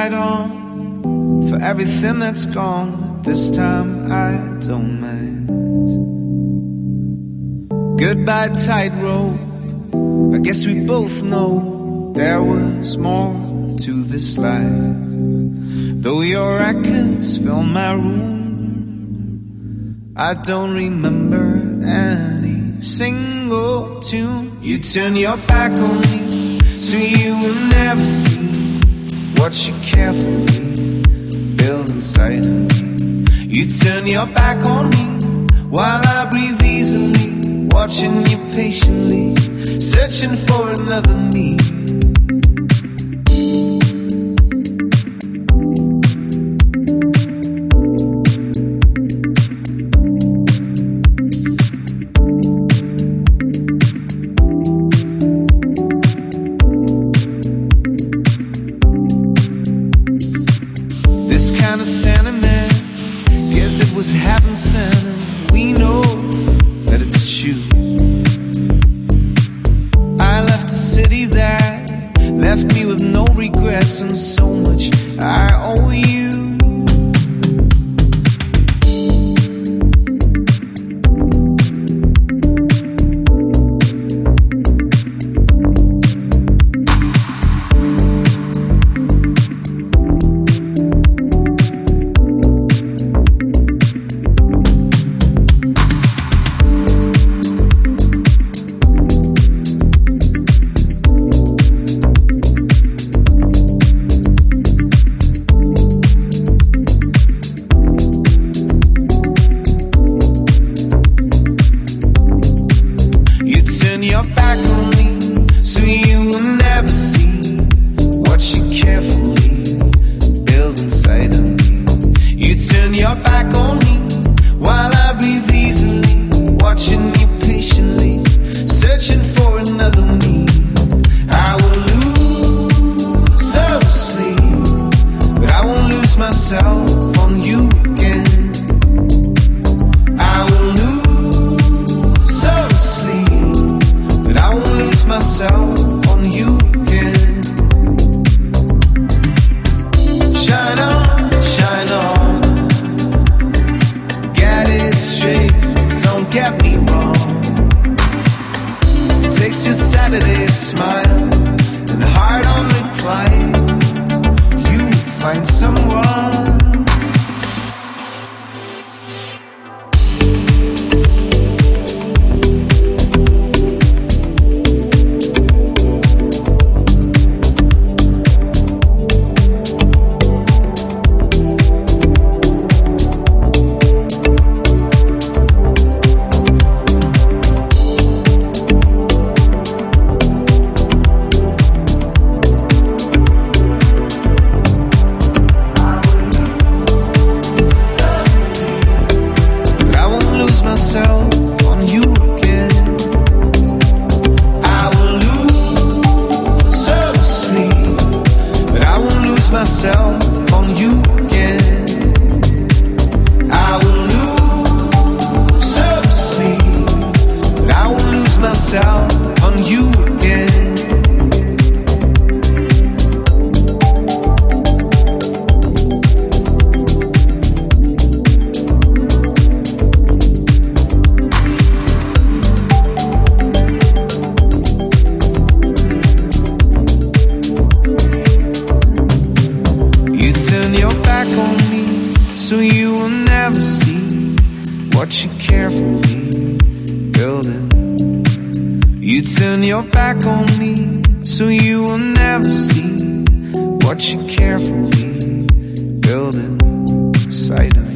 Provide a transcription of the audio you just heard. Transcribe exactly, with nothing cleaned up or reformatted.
right on for everything that's gone. This time I don't mind. Goodbye tightrope, I guess we both know there was more to this life. Though your records fill my room, I don't remember any single tune. You turn your back on me, so you will never see what you carefully build inside of me. You turn your back on me while I breathe easily, watching you patiently, searching for another me. This kind of sentiment, guess it was heaven sent, and we know that it's true. I left a city that left me with no regrets, and so much I owe you. Your back on me, so you will never see what you carefully build inside of me. You turn your back on me while I breathe easily, watching you patiently, searching for another me. I will lose some sleep, but I won't lose myself on you again. I will lose some sleep, but I won't lose myself on you again. Shine on, shine on, get it straight, don't get me wrong. It takes your Saturday smile and a heart-on reply, you find someone. On you again, I will lose some sleep, but I won't lose myself on you again. I will lose some sleep, but I won't lose myself on you again. So you will never see what you carefully building. You turn your back on me, so you will never see what you carefully building inside of me.